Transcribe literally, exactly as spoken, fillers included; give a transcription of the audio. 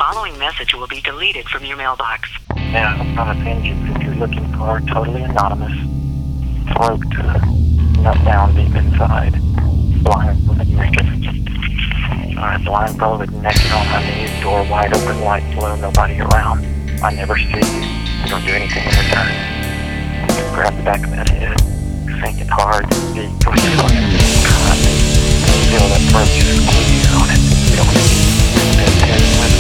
following message will be deleted from your mailbox. Now, on a vengeance, if you're looking for totally anonymous, throat uh, nut down deep inside, blindfolded, naked. Alright, blindfolded, naked on my knees, door wide open, light blue, nobody around. I never see you. You don't do anything in return. Grab the back of that head, sink it hard, deep, push it on it, cut. Feel that throat just squeeze on it. You don't need that head.